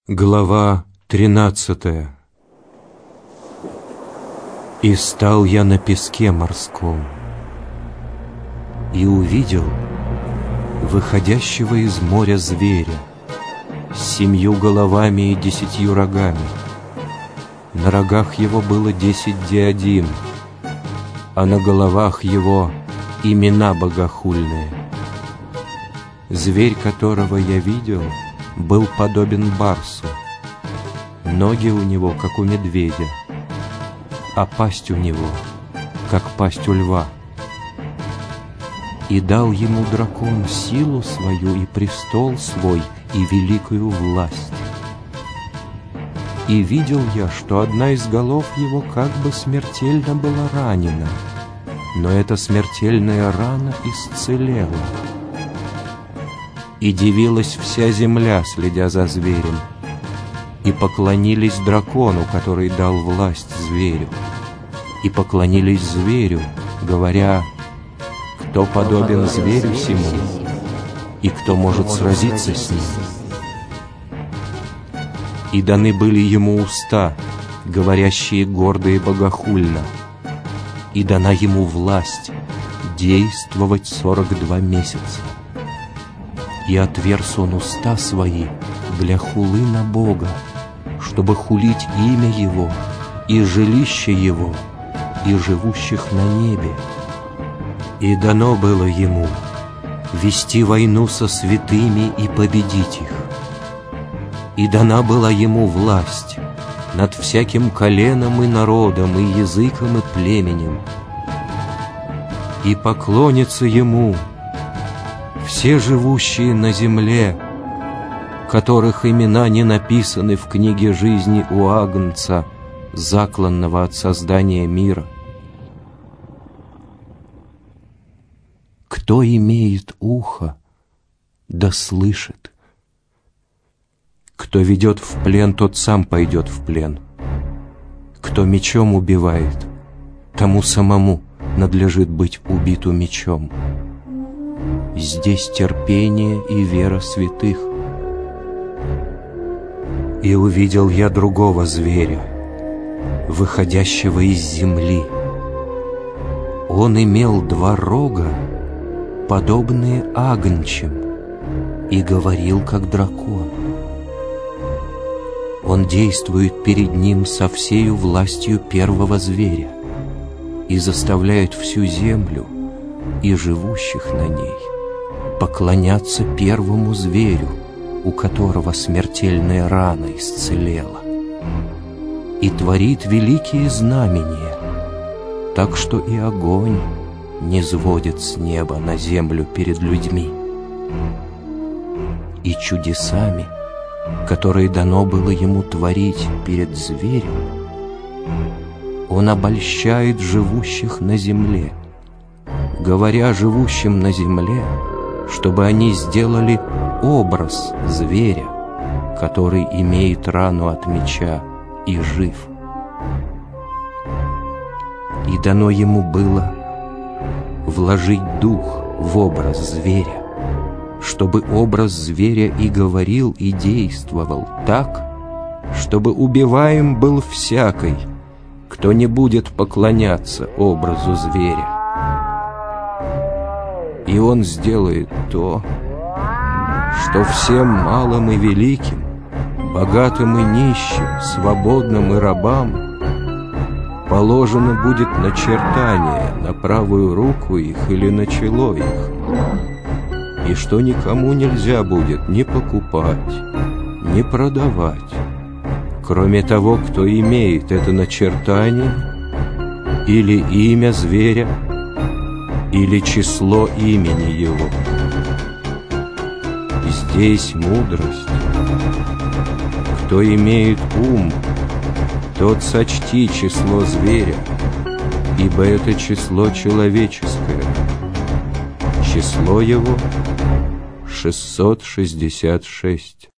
Глава 13. «И стал я на песке морском, и увидел выходящего из моря зверя с 7 головами и 10 рогами. На рогах его было 10 диадим, а на головах его имена богохульные. Зверь, которого я видел, был подобен барсу, ноги у него, как у медведя, а пасть у него, как пасть у льва. И дал ему дракон силу свою и престол свой и великую власть. И видел я, что одна из голов его как бы смертельно была ранена, но эта смертельная рана исцелела. И дивилась вся земля, следя за зверем, и поклонились дракону, который дал власть зверю, и поклонились зверю, говоря: кто подобен зверю сему, и кто может сразиться с ним? И даны были ему уста, говорящие гордо и богохульно, и дана ему власть действовать 42 месяца. И отверз он уста свои для хулы на Бога, чтобы хулить имя Его, и жилище Его, и живущих на небе. И дано было ему вести войну со святыми и победить их. И дана была ему власть над всяким коленом и народом, и языком, и племенем. И поклонятся ему все живущие на земле, которых имена не написаны в книге жизни у Агнца, закланного от создания мира. Кто имеет ухо, да слышит. Кто ведет в плен, тот сам пойдет в плен. Кто мечом убивает, тому самому надлежит быть убиту мечом. Здесь терпение и вера святых. И увидел я другого зверя, выходящего из земли. Он имел 2 рога, подобные агнчим, и говорил, как дракон. Он действует перед ним со всею властью первого зверя и заставляет всю землю и живущих на ней поклоняться первому зверю, у которого смертельная рана исцелела, и творит великие знамения, так что и огонь не сводит с неба на землю перед людьми. И чудесами, которые дано было ему творить перед зверем, он обольщает живущих на земле, говоря живущим на земле, чтобы они сделали образ зверя, который имеет рану от меча и жив. И дано ему было вложить дух в образ зверя, чтобы образ зверя и говорил, и действовал так, чтобы убиваем был всякий, кто не будет поклоняться образу зверя. И он сделает то, что всем малым и великим, богатым и нищим, свободным и рабам положено будет начертание на правую руку их или на чело их, и что никому нельзя будет ни покупать, ни продавать, кроме того, кто имеет это начертание или имя зверя, или число имени его. Здесь мудрость. Кто имеет ум, тот сочти число зверя, ибо это число человеческое. Число его 666.